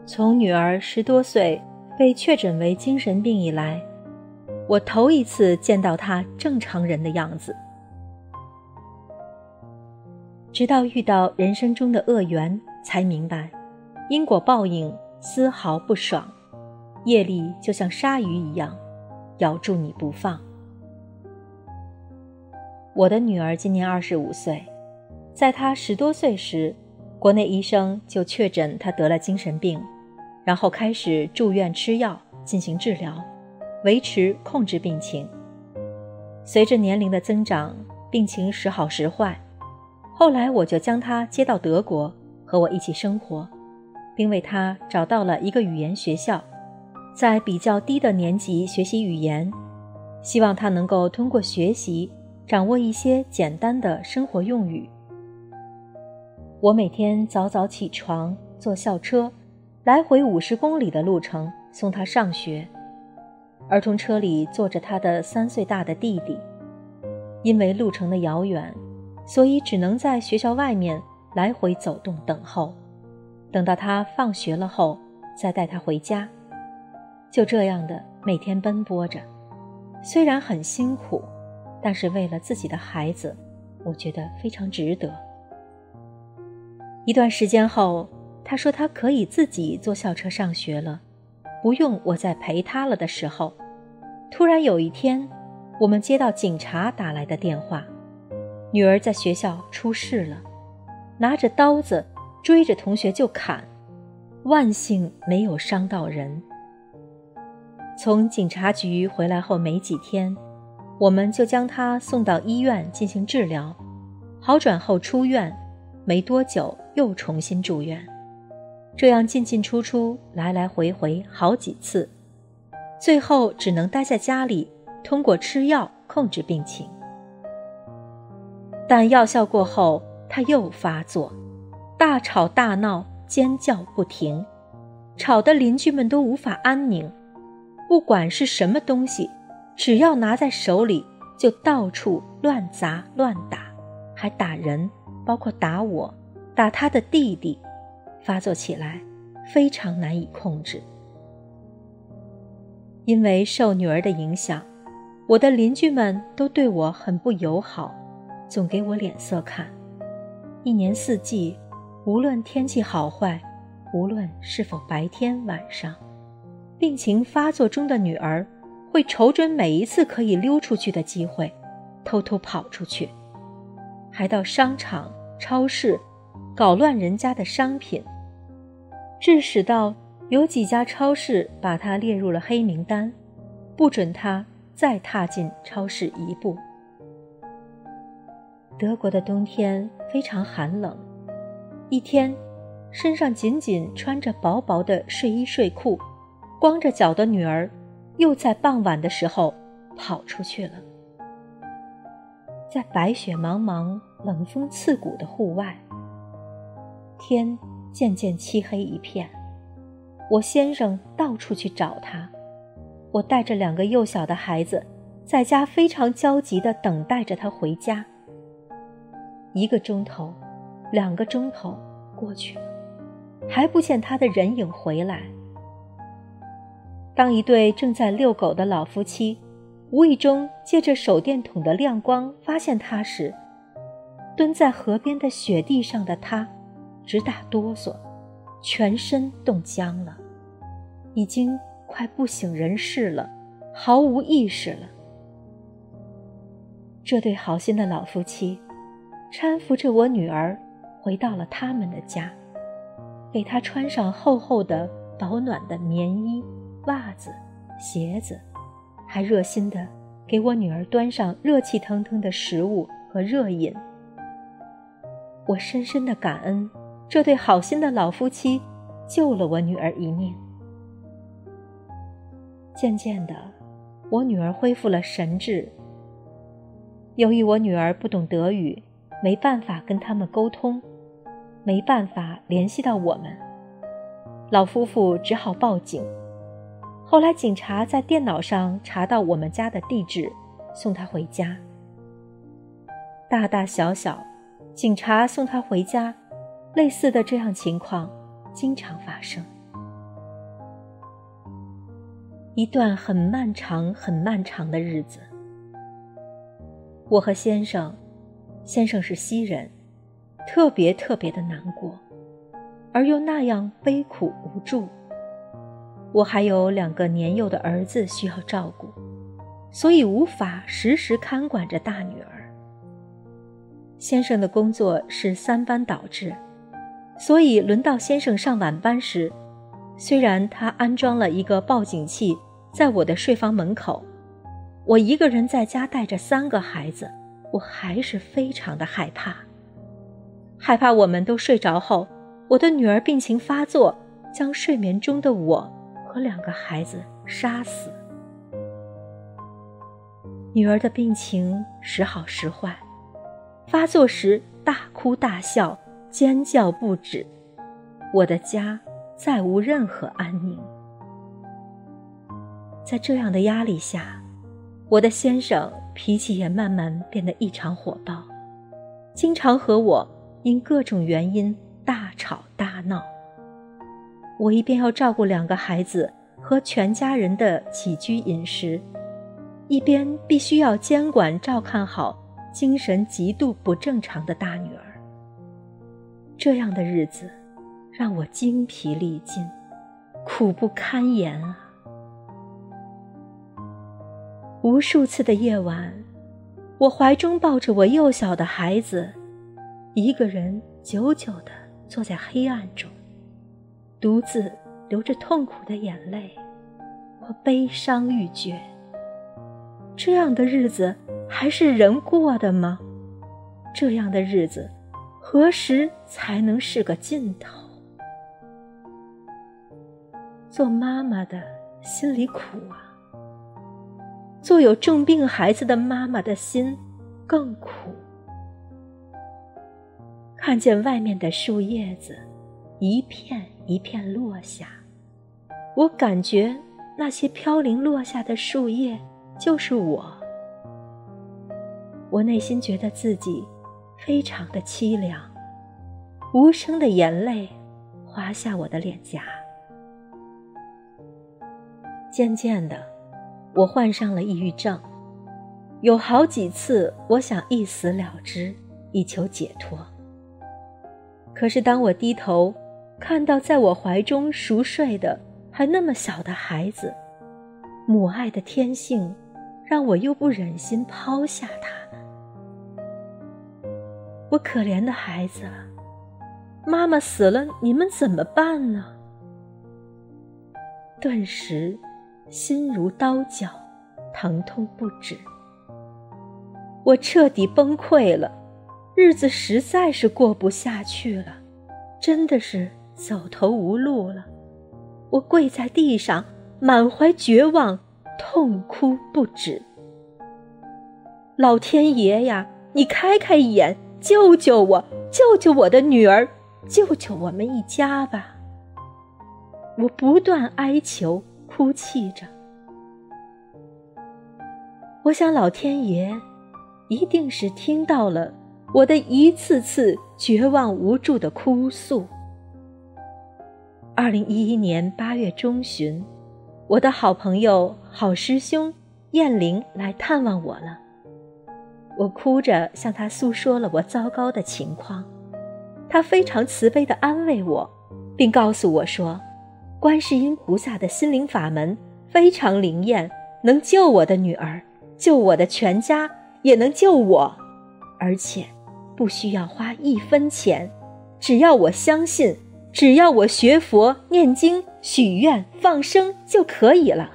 从女儿10多岁被确诊为精神病以来，我头一次见到她正常人的样子。直到遇到人生中的恶缘，才明白因果报应丝毫不爽，业力就像鲨鱼一样咬住你不放。我的女儿今年25岁，在她10多岁时，国内医生就确诊她得了精神病，然后开始住院吃药进行治疗，维持控制病情。随着年龄的增长，病情时好时坏，后来我就将她接到德国和我一起生活，并为她找到了一个语言学校，在比较低的年级学习语言，希望她能够通过学习掌握一些简单的生活用语。我每天早早起床，坐校车来回50公里的路程送她上学，儿童车里坐着她的3岁大的弟弟。因为路程的遥远，所以只能在学校外面来回走动等候，等到他放学了后再带他回家。就这样的每天奔波着，虽然很辛苦，但是为了自己的孩子，我觉得非常值得。一段时间后，他说他可以自己坐校车上学了，不用我再陪他了的时候，突然有一天，我们接到警察打来的电话，女儿在学校出事了，拿着刀子追着同学就砍，万幸没有伤到人。从警察局回来后没几天，我们就将她送到医院进行治疗，好转后出院，没多久又重新住院，这样进进出出，来来回回好几次，最后只能待在家里，通过吃药控制病情。但药效过后，他又发作，大吵大闹，尖叫不停，吵得邻居们都无法安宁。不管是什么东西，只要拿在手里，就到处乱砸乱打，还打人，包括打我，打他的弟弟，发作起来非常难以控制。因为受女儿的影响，我的邻居们都对我很不友好，总给我脸色看。一年四季，无论天气好坏，无论是否白天晚上，病情发作中的女儿会瞅准每一次可以溜出去的机会，偷偷跑出去，还到商场、超市搞乱人家的商品，致使到有几家超市把她列入了黑名单，不准她再踏进超市一步。德国的冬天非常寒冷，一天身上仅仅穿着薄薄的睡衣睡裤，光着脚的女儿又在傍晚的时候跑出去了。在白雪茫茫、冷风刺骨的户外，天渐渐漆黑一片，我先生到处去找她，我带着2个幼小的孩子在家非常焦急地等待着她回家。1个钟头、2个钟头过去了，还不见她的人影回来。当一对正在遛狗的老夫妻无意中借着手电筒的亮光发现她时，蹲在河边的雪地上的她直打哆嗦，全身冻僵了，已经快不省人事了，毫无意识了。这对好心的老夫妻搀扶着我女儿回到了他们的家，给她穿上厚厚的保暖的棉衣、袜子、鞋子，还热心地给我女儿端上热气腾腾的食物和热饮。我深深地感恩这对好心的老夫妻救了我女儿一命。渐渐的，我女儿恢复了神智。由于我女儿不懂德语，没办法跟他们沟通，没办法联系到我们，老夫妇只好报警。后来警察在电脑上查到我们家的地址，送她回家。大大小小，警察送她回家，类似的这样情况经常发生。 一段很漫长很漫长的日子。我和先生是西人，特别的难过，而又那样悲苦无助。我还有2个年幼的儿子需要照顾，所以无法时时看管着大女儿。先生的工作是3班倒制，所以轮到先生上晚班时，虽然他安装了一个报警器在我的睡房门口，我一个人在家带着3个孩子，我还是非常的害怕。害怕我们都睡着后，我的女儿病情发作，将睡眠中的我和2个孩子杀死。女儿的病情时好时坏，发作时大哭大笑，尖叫不止，我的家再无任何安宁。在这样的压力下，我的先生脾气也慢慢变得异常火爆，经常和我因各种原因大吵大闹。我一边要照顾2个孩子和全家人的起居饮食，一边必须要监管照看好精神极度不正常的大女儿。这样的日子让我精疲力尽，苦不堪言啊！无数次的夜晚，我怀中抱着我幼小的孩子，一个人久久地坐在黑暗中，独自流着痛苦的眼泪，我悲伤欲绝。这样的日子还是人过的吗？这样的日子何时才能是个尽头？做妈妈的心里苦啊，做有重病孩子的妈妈的心更苦。看见外面的树叶子一片一片落下，我感觉那些飘零落下的树叶就是我。我内心觉得自己非常的凄凉，无声的眼泪滑下我的脸颊。渐渐的，我患上了抑郁症，有好几次我想一死了之，以求解脱。可是当我低头看到在我怀中熟睡的还那么小的孩子，母爱的天性让我又不忍心抛下他们。我可怜的孩子啊，妈妈死了，你们怎么办呢？顿时心如刀绞，疼痛不止。我彻底崩溃了，日子实在是过不下去了，真的是走投无路了。我跪在地上，满怀绝望，痛哭不止。老天爷呀，你开开眼，救救我，救救我的女儿，救救我们一家吧！我不断哀求，哭泣着。我想老天爷一定是听到了我的一次次绝望无助的哭诉。2011年8月中旬，我的好朋友、好师兄燕玲来探望我了。我哭着向他诉说了我糟糕的情况，他非常慈悲地安慰我，并告诉我说，观世音菩萨的心灵法门非常灵验，能救我的女儿，救我的全家，也能救我，而且不需要花1分钱，只要我相信，只要我学佛、念经、许愿、放生就可以了。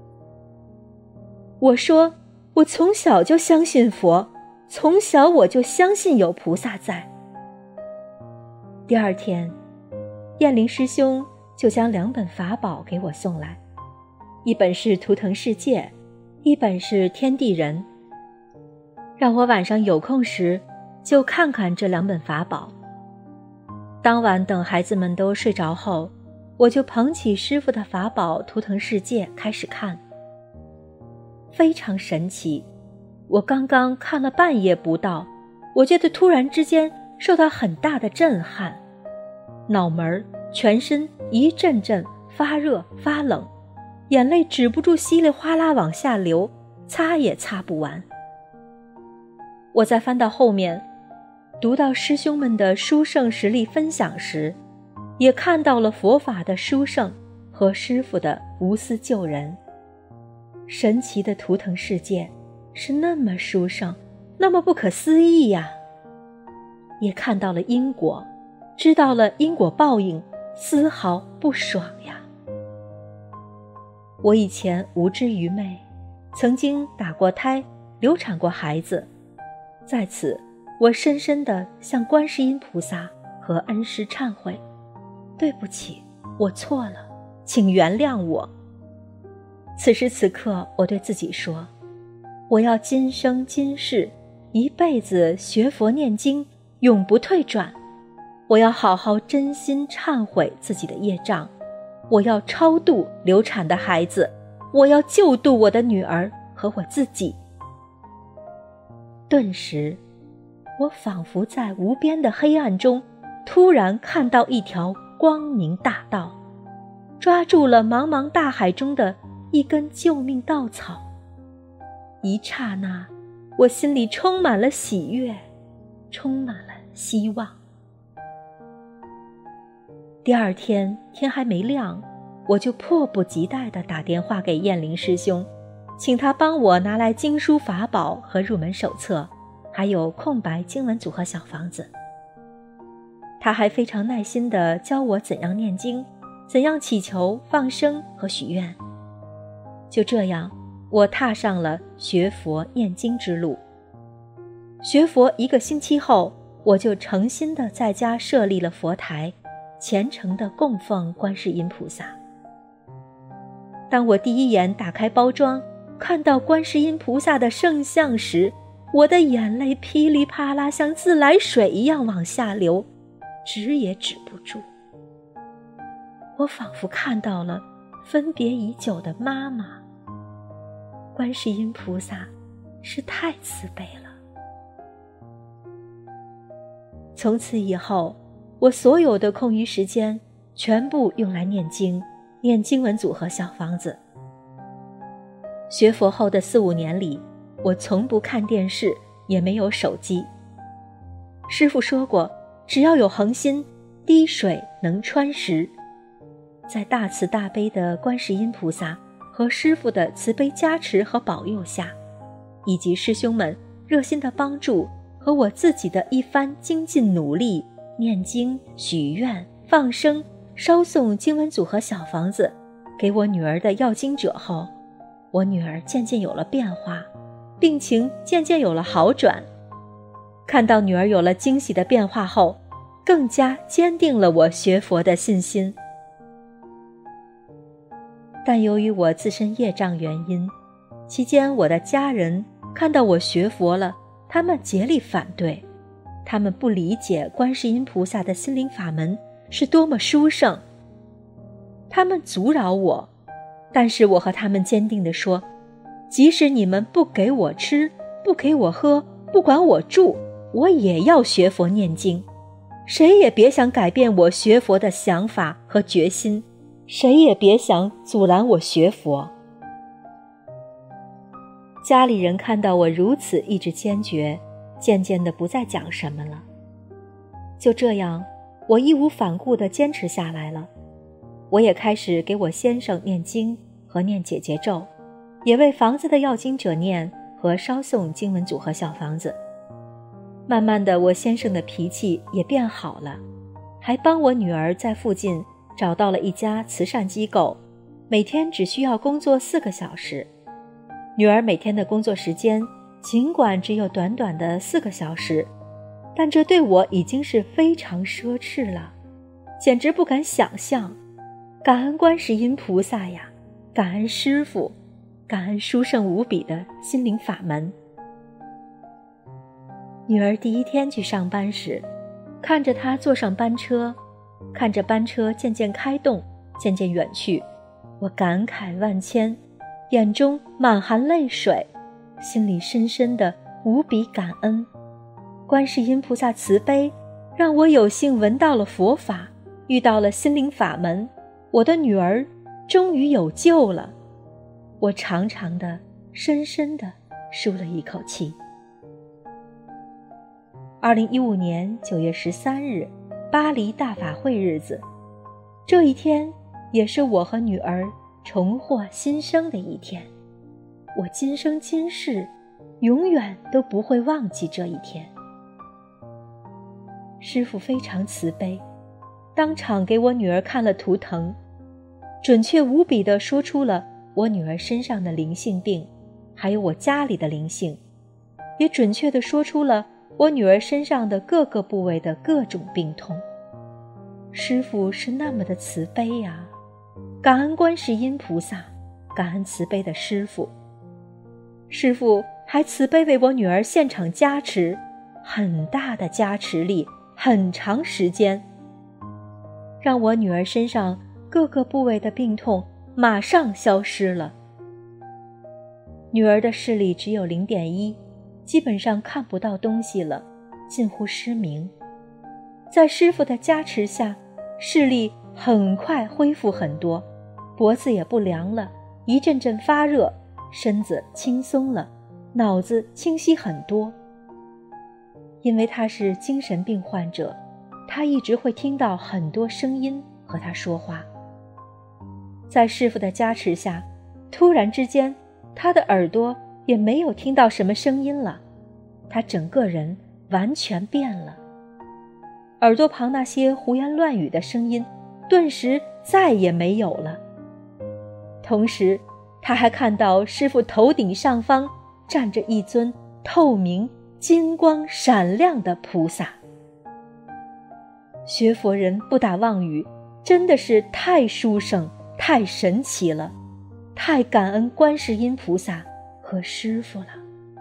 我说，我从小就相信佛，从小我就相信有菩萨在。第2天，燕玲师兄就将2本法宝给我送来，一本是《图腾世界》，一本是《天地人》，让我晚上有空时就看看这2本法宝。当晚等孩子们都睡着后，我就捧起师父的法宝《图腾世界》开始看。非常神奇，我刚刚看了半页不到，我觉得突然之间受到很大的震撼，脑门、全身一阵阵发热发冷， 眼泪止不住稀里哗啦往下流，擦也擦不完。我再翻到后面，读到师兄们的殊胜实力分享时，也看到了佛法的殊胜和师父的无私救人。神奇的图腾世界是那么殊胜，那么不可思议呀！也看到了因果，知道了因果报应，丝毫不爽呀。我以前无知愚昧，曾经打过胎，流产过孩子，在此我深深地向观世音菩萨和恩师忏悔，对不起，我错了，请原谅我。此时此刻，我对自己说，我要今生今世一辈子学佛念经，永不退转。我要好好真心忏悔自己的业障，我要超度流产的孩子，我要救度我的女儿和我自己。顿时，我仿佛在无边的黑暗中，突然看到一条光明大道，抓住了茫茫大海中的一根救命稻草。一刹那，我心里充满了喜悦，充满了希望。第二天天还没亮，我就迫不及待地打电话给燕灵师兄，请他帮我拿来经书法宝和入门手册，还有空白经文组合小房子。他还非常耐心地教我怎样念经，怎样祈求放生和许愿。就这样，我踏上了学佛念经之路。学佛1个星期后，我就诚心地在家设立了佛台，虔诚地供奉观世音菩萨。当我第一眼打开包装，看到观世音菩萨的圣像时，我的眼泪噼里啪啦像自来水一样往下流，止也止不住。我仿佛看到了分别已久的妈妈。观世音菩萨是太慈悲了。从此以后，我所有的空余时间全部用来念经，念经文组合小房子。学佛后的4、5年里，我从不看电视，也没有手机。师父说过，只要有恒心，滴水能穿石。在大慈大悲的观世音菩萨和师父的慈悲加持和保佑下，以及师兄们热心的帮助和我自己的一番精进努力，念经、许愿、放生、烧送经文组合小房子给我女儿的要经者后，我女儿渐渐有了变化，病情渐渐有了好转。看到女儿有了惊喜的变化后，更加坚定了我学佛的信心。但由于我自身业障原因，期间我的家人看到我学佛了，他们竭力反对，他们不理解观世音菩萨的心灵法门是多么殊胜。他们阻扰我，但是我和他们坚定地说，即使你们不给我吃，不给我喝，不管我住，我也要学佛念经。谁也别想改变我学佛的想法和决心，谁也别想阻拦我学佛。家里人看到我如此意志坚决，渐渐地不再讲什么了。就这样，我义无反顾地坚持下来了。我也开始给我先生念经和念解结咒，也为房子的要经者念和烧送经文组合小房子。慢慢的，我先生的脾气也变好了，还帮我女儿在附近找到了一家慈善机构，每天只需要工作4个小时。女儿每天的工作时间尽管只有短短的4个小时，但这对我已经是非常奢侈了，简直不敢想象。感恩观世音菩萨呀，感恩师父，感恩殊胜无比的心灵法门。女儿第1天去上班时，看着她坐上班车，看着班车渐渐开动，渐渐远去，我感慨万千，眼中满含泪水，心里深深的无比感恩。观世音菩萨慈悲，让我有幸闻到了佛法，遇到了心灵法门，我的女儿终于有救了。 我长长的、深深的舒了一口气。2015年9月13日，巴黎大法会日子，这一天也是我和女儿重获新生的一天。我今生今世永远都不会忘记这一天。师父非常慈悲，当场给我女儿看了图腾，准确无比地说出了我女儿身上的灵性病，还有我家里的灵性，也准确地说出了我女儿身上的各个部位的各种病痛。师父是那么的慈悲呀，感恩观世音菩萨，感恩慈悲的师父。师父还慈悲为我女儿现场加持，很大的加持力，很长时间，让我女儿身上各个部位的病痛马上消失了。女儿的视力只有 0.1， 基本上看不到东西了，近乎失明。在师父的加持下，视力很快恢复很多，脖子也不凉了，一阵阵发热，身子轻松了，脑子清晰很多。因为他是精神病患者，他一直会听到很多声音和他说话。在师父的加持下，突然之间，他的耳朵也没有听到什么声音了，他整个人完全变了。耳朵旁那些胡言乱语的声音顿时再也没有了。同时他还看到师父头顶上方站着一尊透明金光闪亮的菩萨。学佛人不打妄语，真的是太殊胜，太神奇了，太感恩观世音菩萨和师父了。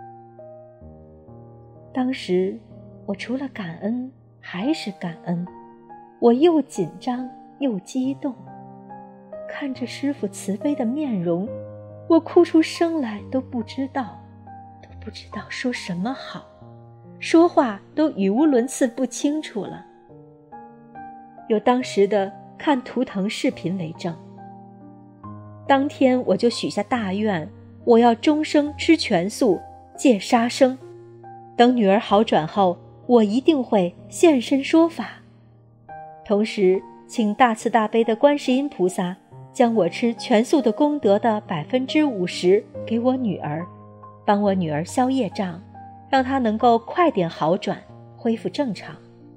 当时我除了感恩还是感恩，我又紧张又激动，看着师父慈悲的面容，我哭出声来都不知道说什么好，说话都语无伦次不清楚了。有当时的看图腾视频为证。当天我就许下大愿，我要终生吃全素，戒杀生。等女儿好转后，我一定会现身说法。同时请大慈大悲的观世音菩萨将我吃全素的功德的50%给我女儿，帮我女儿消业障，让她能够快点好转，恢复正常。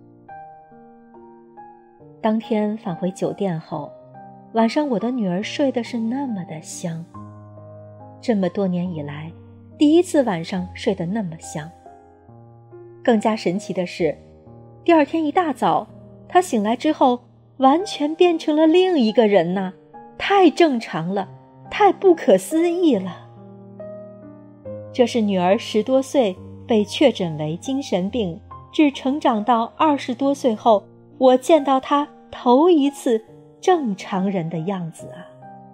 当天返回酒店后，晚上我的女儿睡得是那么的香，这么多年以来第一次晚上睡得那么香。更加神奇的是，第二天一大早，她醒来之后完全变成了另一个人呐，太正常了，太不可思议了。这是女儿10多岁被确诊为精神病，至成长到20多岁后，我见到她头一次正常人的样子啊！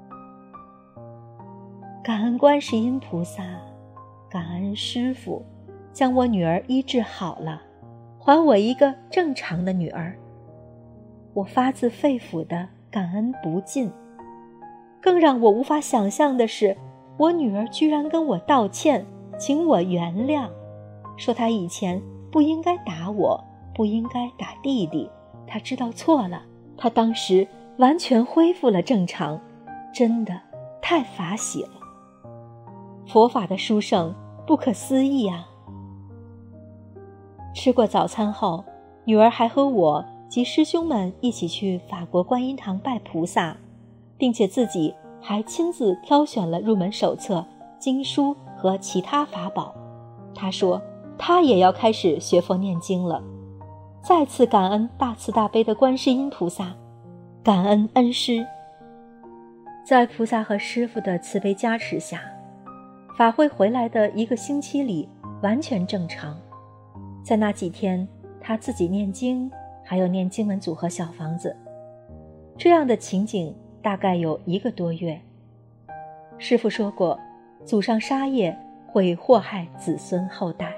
感恩观世音菩萨，感恩师父，将我女儿医治好了，还我一个正常的女儿。我发自肺腑的感恩不尽。更让我无法想象的是，我女儿居然跟我道歉，请我原谅，说她以前不应该打我，不应该打弟弟，她知道错了，她当时完全恢复了正常，真的太法喜了。佛法的殊胜不可思议啊！吃过早餐后，女儿还和我及师兄们一起去法国观音堂拜菩萨，并且自己还亲自挑选了入门手册、经书和其他法宝。她说她也要开始学佛念经了。再次感恩大慈大悲的观世音菩萨，感恩恩师。在菩萨和师父的慈悲加持下，法会回来的1个星期里完全正常。在那几天，他自己念经，还有念经文组合小房子，这样的情景大概有1个多月。师父说过，祖上杀业会祸害子孙后代。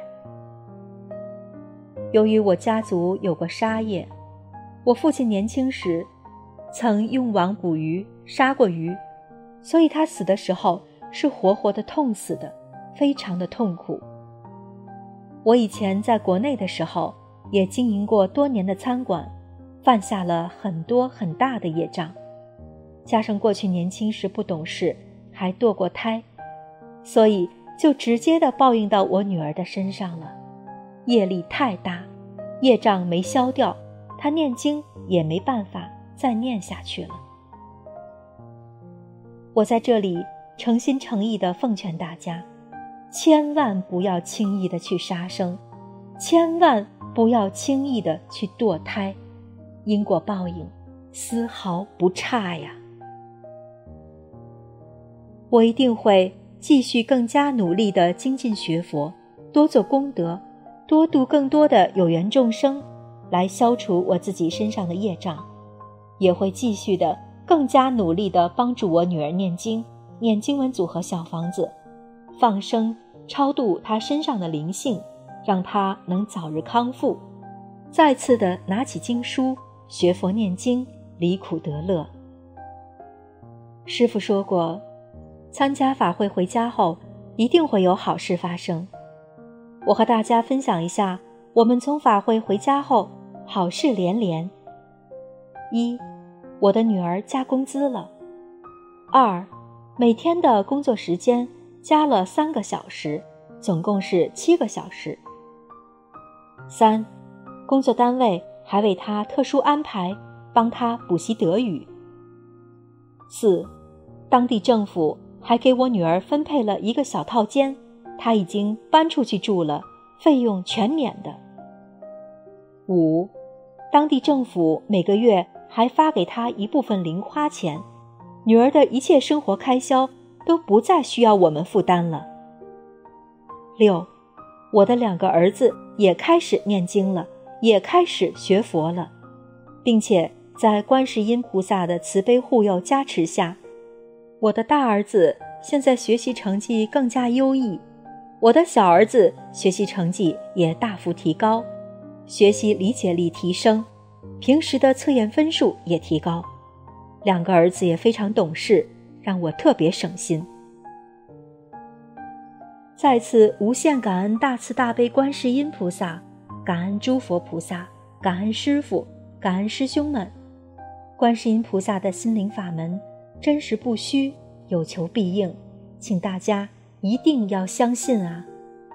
由于我家族有过杀业，我父亲年轻时曾用网捕鱼，杀过鱼，所以他死的时候是活活的痛死的，非常的痛苦。我以前在国内的时候，也经营过多年的餐馆，犯下了很多很大的业障，加上过去年轻时不懂事，还堕过胎，所以就直接的报应到我女儿的身上了。业力太大，业障没消掉，她念经也没办法再念下去了。我在这里诚心诚意地奉劝大家，千万不要轻易地去杀生，千万不要轻易地去堕胎，因果报应丝毫不差呀。我一定会继续更加努力地精进学佛，多做功德，多度更多的有缘众生，来消除我自己身上的业障，也会继续的更加努力地帮助我女儿念经，念经文组合小房子，放生超度她身上的灵性，让她能早日康复，再次的拿起经书学佛念经，离苦得乐。师父说过，参加法会回家后一定会有好事发生。我和大家分享一下我们从法会回家后好事连连。一，我的女儿加工资了。二，每天的工作时间加了3个小时，总共是7个小时。三，工作单位还为她特殊安排，帮她补习德语。四，当地政府还给我女儿分配了一个小套间，她已经搬出去住了，费用全免的。五，当地政府每个月还发给她一部分零花钱，女儿的一切生活开销都不再需要我们负担了。六，我的2个儿子也开始念经了，也开始学佛了，并且在观世音菩萨的慈悲护佑加持下，我的大儿子现在学习成绩更加优异，我的小儿子学习成绩也大幅提高，学习理解力提升，平时的测验分数也提高。2个儿子也非常懂事，让我特别省心。再次无限感恩大慈大悲观世音菩萨，感恩诸佛菩萨，感恩师父，感恩师兄们。观世音菩萨的心灵法门真实不虚，有求必应，请大家一定要相信啊！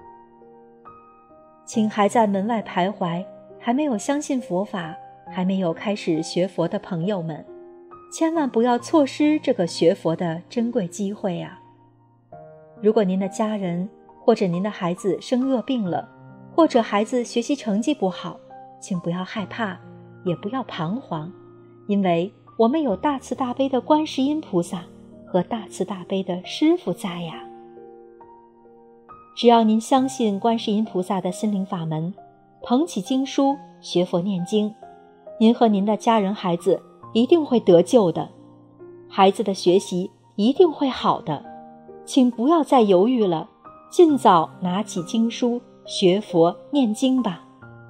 请还在门外徘徊，还没有相信佛法，还没有开始学佛的朋友们，千万不要错失这个学佛的珍贵机会啊！如果您的家人或者您的孩子生恶病了，或者孩子学习成绩不好，请不要害怕，也不要彷徨，因为我们有大慈大悲的观世音菩萨和大慈大悲的师父在呀。只要您相信观世音菩萨的心灵法门，捧起经书学佛念经，您和您的家人孩子一定会得救的，孩子的学习一定会好的，请不要再犹豫了，尽早拿起经书学佛念经吧。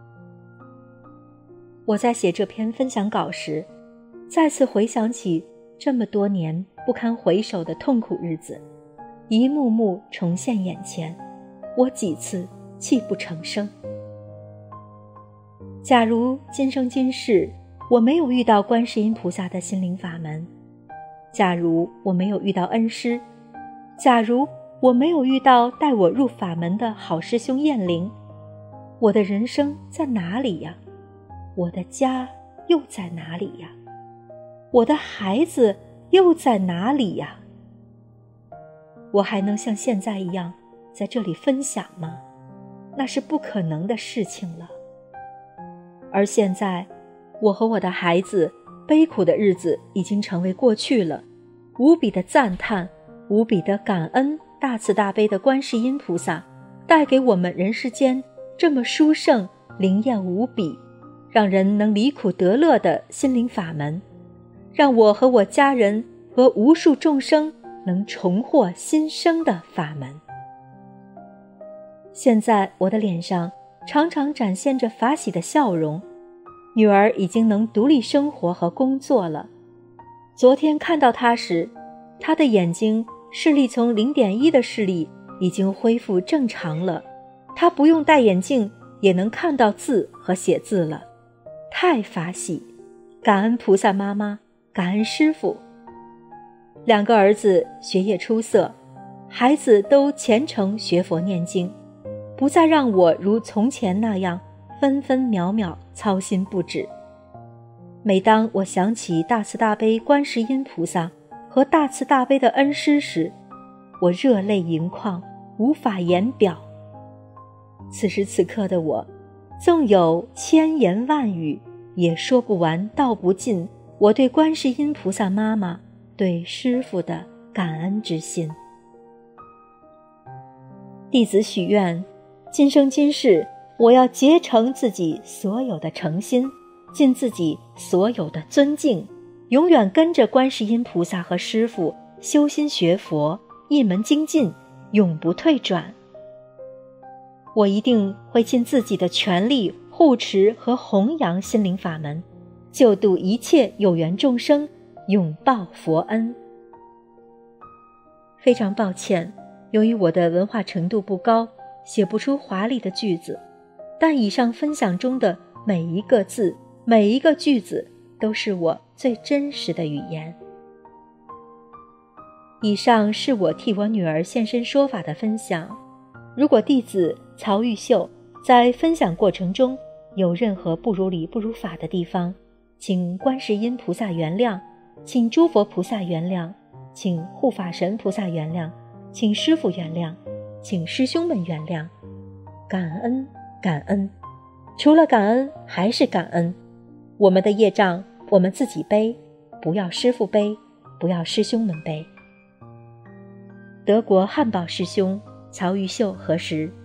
我在写这篇分享稿时，再次回想起这么多年不堪回首的痛苦日子，一幕幕重现眼前，我几次泣不成声。假如今生今世我没有遇到观世音菩萨的心灵法门，假如我没有遇到恩师，假如我没有遇到带我入法门的好师兄燕灵，我的人生在哪里呀？我的家又在哪里呀？我的孩子又在哪里呀？我还能像现在一样在这里分享吗？那是不可能的事情了。而现在，我和我的孩子悲苦的日子已经成为过去了，无比的赞叹，无比的感恩大慈大悲的观世音菩萨带给我们人世间这么殊胜、灵验无比，让人能离苦得乐的心灵法门，让我和我家人和无数众生能重获新生的法门。现在我的脸上常常展现着法喜的笑容，女儿已经能独立生活和工作了。昨天看到她时，她的眼睛视力从0.1的视力已经恢复正常了，他不用戴眼镜也能看到字和写字了，太法喜，感恩菩萨妈妈，感恩师父。2个儿子学业出色，孩子都虔诚学佛念经，不再让我如从前那样分分秒秒操心不止。每当我想起大慈大悲观世音菩萨和大慈大悲的恩师时，我热泪盈眶，无法言表。此时此刻的我，纵有千言万语，也说不完道不尽我对观世音菩萨妈妈、对师父的感恩之心。弟子许愿，今生今世，我要竭诚自己所有的诚心，尽自己所有的尊敬，永远跟着观世音菩萨和师父修心学佛，一门精进，永不退转。我一定会尽自己的全力护持和弘扬心灵法门，救度一切有缘众生，永报佛恩。非常抱歉，由于我的文化程度不高，写不出华丽的句子，但以上分享中的每一个字，每一个句子，都是我最真实的语言。以上是我替我女儿现身说法的分享。如果弟子曹玉秀在分享过程中有任何不如理不如法的地方，请观世音菩萨原谅，请诸佛菩萨原谅，请护法神菩萨原谅，请师父原谅，请师兄们原谅。感恩感恩，除了感恩还是感恩。我们的业障我们自己背，不要师父背，不要师兄们背。德国汉堡师兄曹玉秀核实。